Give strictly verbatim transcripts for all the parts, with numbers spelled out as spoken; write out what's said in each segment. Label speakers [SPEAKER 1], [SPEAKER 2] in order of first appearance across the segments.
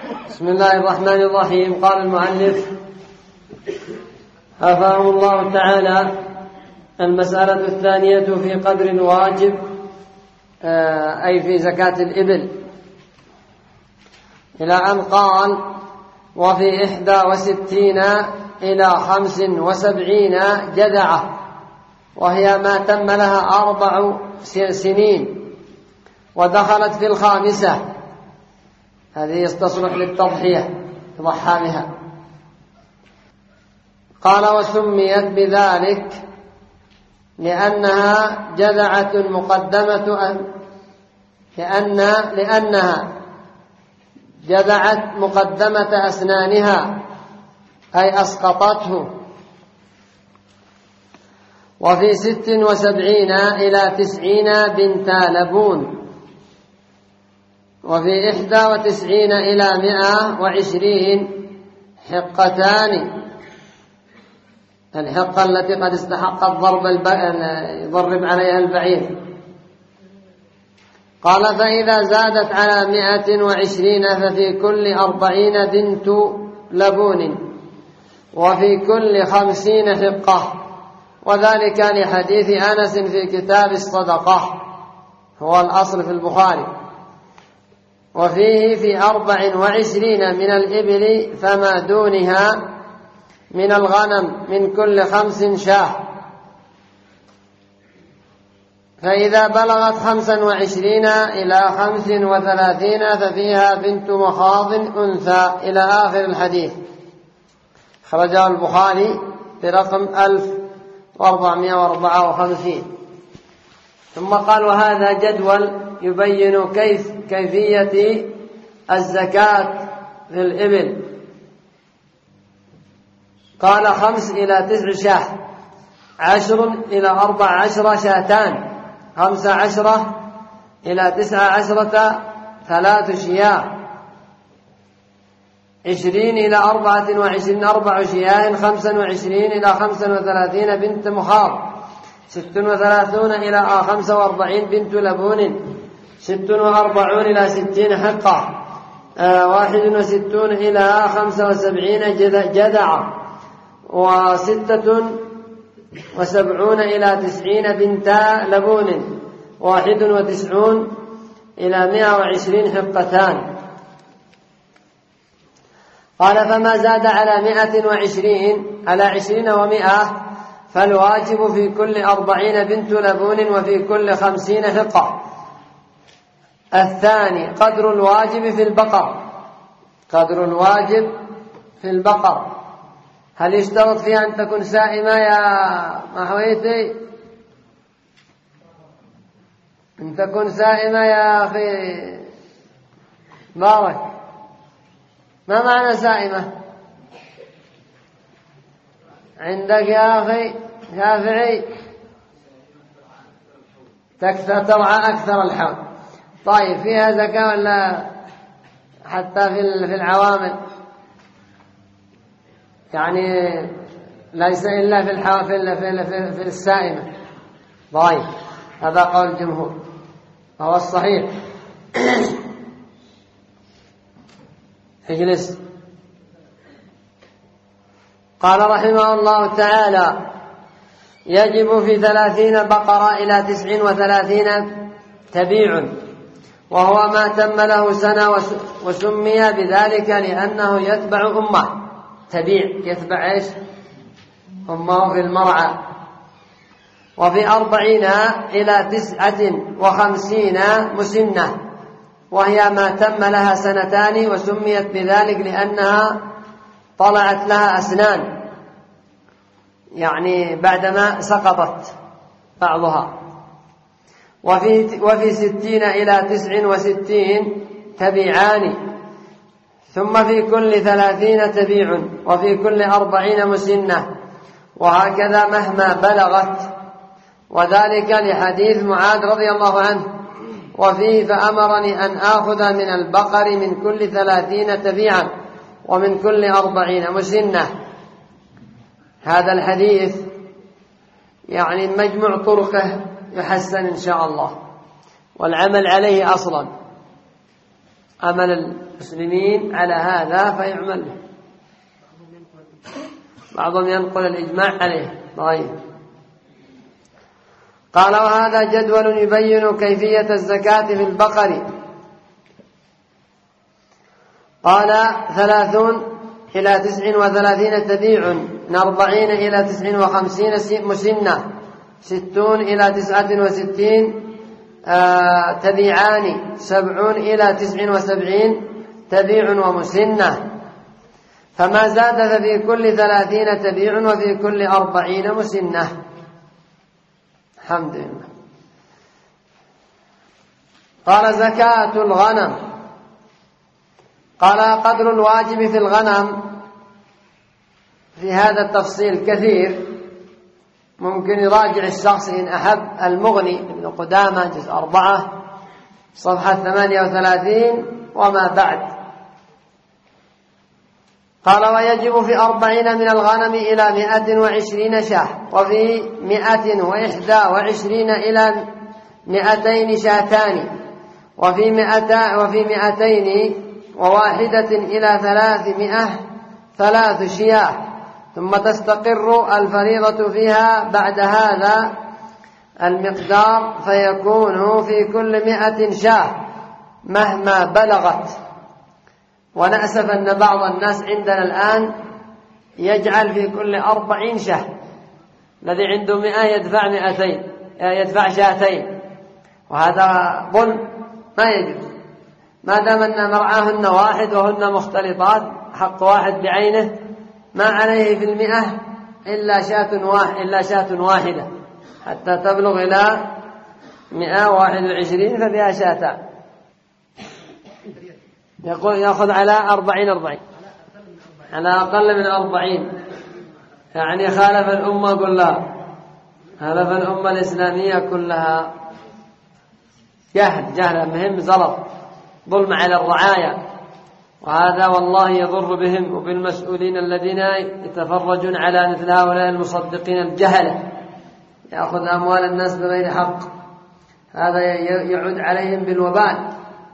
[SPEAKER 1] بسم الله الرحمن الرحيم. قال المؤلف حفظه الله تعالى: المسألة الثانية في قدر الواجب، أي في زكاة الإبل، إلى أن قال: وفي إحدى وستين إلى خمس وسبعين جذعة، وهي ما تم لها أربع سنين ودخلت في الخامسة. هذه يستصلح للتضحية، تضحى بها. قال: وسميت بذلك لأنها جذعة مقدمة لأن لأنها جذعت مقدمة أسنانها، أي أسقطته. وفي ست وسبعين إلى تسعين بنت لبون، وفي إحدى وتسعين إلى مئة وعشرين حقتان، الحقة التي قد استحقت ضرب يضرب عليها البعير. قال: فإذا زادت على مئة وعشرين ففي كل أربعين بنت لبون، وفي كل خمسين حقة، وذلك لحديث أنس في كتاب الصدقة، هو الأصل في البخاري. وفيه في أربع وعشرين من الإبل فما دونها من الغنم من كل خمس شاة، فإذا بلغت خمسا وعشرين إلى خمس وثلاثين ففيها بنت مخاض أنثى، إلى آخر الحديث. خرجه البخاري برقم ألف وأربعمائة وأربعة وخمسين. ثم قال: وهذا جدول يبين كيف كيفية الزكاة في الإبل. قال: خمس إلى تسع شاة، عشر إلى أربع عشرة شاتان، خمس عشرة إلى تسع عشرة ثلاث شياه، عشرين إلى أربعة وعشرين أربع شياه، خمسا وعشرين إلى خمسا وثلاثين بنت مخاض، ست وثلاثون إلى خمسة وأربعين بنت لبون، ست وأربعون إلى ستين حقة، آه واحد وستون إلى خمسة وسبعين جذعة، وستة وسبعون إلى تسعين بنتا لبون، واحد وتسعون إلى مئة وعشرين حقتان. قال: فما زاد على مئة وعشرين على عشرين ومئة فالواجب في كل أربعين بنت لبون، وفي كل خمسين حقة. الثاني قدر الواجب في البقر. قدر الواجب في البقر، هل يشترط فيها أن تكون سائمة يا محويتي؟ أن تكون سائمة يا أخي بارك. ما معنى سائمة عندك يا أخي شافعي؟ تكثر ترعى أكثر الحول. طيب، فيها زكاة ولا حتى في العوامل؟ يعني ليس إلا في الحافل في, في, في السائمة. طيب، هذا قول الجمهور وهو الصحيح. اجلس. قال رحمه الله تعالى: يجب في ثلاثين بقرة إلى تسع وثلاثين تبيع، وهو ما تم له سنة، وسمي بذلك لأنه يتبع أمه. تبيع يتبع إيش؟ أمه في المرعى. وفي أربعين إلى تسعة وخمسين مسنة، وهي ما تم لها سنتان، وسميت بذلك لأنها طلعت لها أسنان، يعني بعدما سقطت بعضها. وفي, وفي ستين إلى تسع وستين تبيعان، ثم في كل ثلاثين تبيع، وفي كل أربعين مسنة، وهكذا مهما بلغت. وذلك لحديث معاذ رضي الله عنه: وفيه فأمرني أن آخذ من البقر من كل ثلاثين تبيعا، ومن كل أربعين مسنة. هذا الحديث يعني مجموع طرقه يحسن إن شاء الله، والعمل عليه أصلا. أمل المسلمين على هذا فيعمل به. بعضهم ينقل الإجماع عليه. طيب. قال وهذا جدول يبين كيفية الزكاة في البقر. قال ثلاثون إلى تسع وثلاثين تبيع، من أربعين إلى تسع وخمسين مسنة، ستون إلى تسعة وستين آه تبيعان، سبعون إلى تسع وسبعين تبيع ومسنة، فما زاد ففي كل ثلاثين تبيع وفي كل أربعين مسنة. الحمد لله. قال زكاة الغنم. قال قدر الواجب في الغنم في هذا التفصيل كثير، ممكن يراجع الشخص إن أحب المغني ابن قدامة جزء أربعة صفحة ثمانية وثلاثين وما بعد. قال ويجب في أربعين من الغنم إلى مائة وعشرين شاة، وفي مائة وإحدى وعشرين إلى مائتين شاتان، وفي مائتين وفي مائتين وواحدة إلى ثلاثمائة ثلاث شياه، ثم تستقر الفريضة فيها بعد هذا المقدار، فيكون في كل مائة شاة مهما بلغت. ونأسف أن بعض الناس عندنا الآن يجعل في كل أربعين شاة، الذي عنده مئة يدفع مئتين يدفع شاتين، وهذا ظلم ما يجوز. ما دام أن مرعاهن واحد وهن مختلطات حق واحد بعينه، ما عليه في المئة إلا شاة واحد إلا شاة واحدة حتى تبلغ إلى مئة واحد وعشرين ففيها شاتان. يقول يأخذ على أربعين أربعين على أقل من أربعين، يعني خالف الأمة كلها، خالف الأمة الإسلامية كلها. جهل جهل مهم، زلط، ظلم على الرعايا، وهذا والله يضر بهم وبالمسؤولين الذين يتفرجون على مثل هؤلاء المصدقين الجهلة، يأخذ أموال الناس بغير حق، هذا يعود عليهم بالوبال.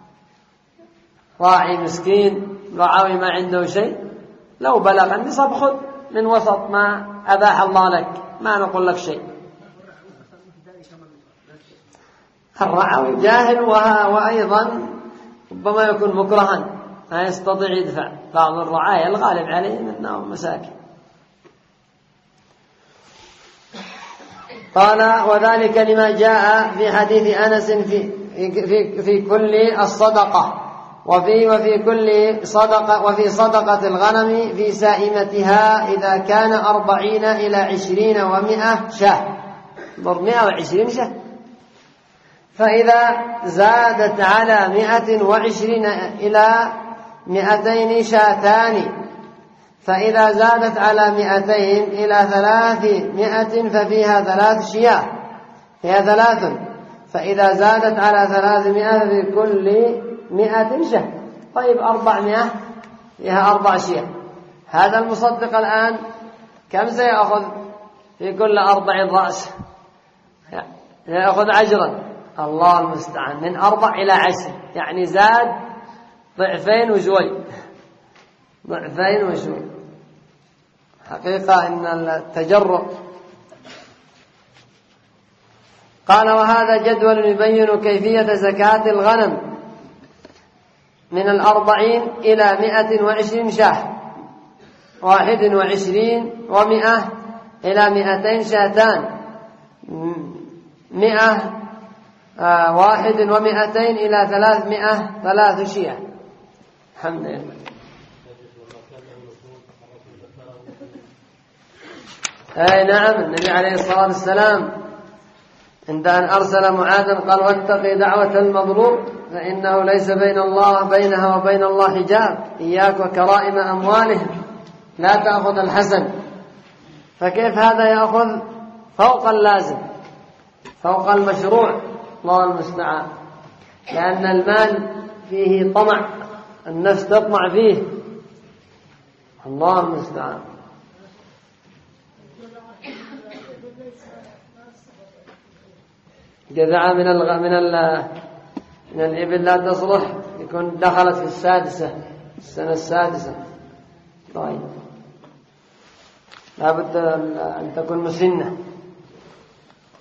[SPEAKER 1] راعي مسكين رعاوي ما عنده شيء، لو بلغ النصاب خذ من وسط ما أباح الله لك، ما نقول لك شيء. الرعاوي جاهل، وأيضا ربما يكون مكرها ما يستطيع يدفع. بعض الرعايا الغالب عليهم أنهم مساكين. قال وذلك لما جاء في حديث أنس في في في كل الصدقة، وفي وفي كل صدقة وفي صدقة الغنم في سائمتها إذا كان أربعين إلى عشرين ومئة شاة، ضر مئة وعشرين شاة. فإذا زادت على مئة وعشرين إلى مئتين شاتان، فإذا زادت على مئتين إلى ثلاثمائة ففيها ثلاث شياه، فيها ثلاث. فإذا زادت على ثلاثمائة في كل مئة شاة. طيب أربعمائة فيها أربع شياه. هذا المصدق الآن كم سيأخذ في كل أربع رأس؟ يأخذ عشرا، الله المستعان، من أربع إلى عشر، يعني زاد ضعفين وشوي، ضعفين وشوي. حقيقة إن التجرؤ. قال وهذا جدول يبين كيفية زكاة الغنم من الأربعين إلى مئة وعشرين شاة، واحد وعشرين ومئة إلى مئتين شاتان، مئة آه واحد ومئتين إلى ثلاثمائة ثلاث شياه. الحمد لله. أي نعم، النبي عليه الصلاة والسلام عند أن أرسل معاذا قال واتقي دعوة المظلوم فإنه ليس بين الله بينها وبين الله حجاب، إياك وكرائم أموالهم لا تأخذ الحسن. فكيف هذا يأخذ فوق اللازم، فوق المشروع؟ الله المستعان. لأن المال فيه طمع، النفس تطمع فيه، الله المستعان. جذع من الغ... من ال... من الإبل لا تصلح يكون دخلت في السادسة السنة السادسة. طيب لابد أن تكون مسنة.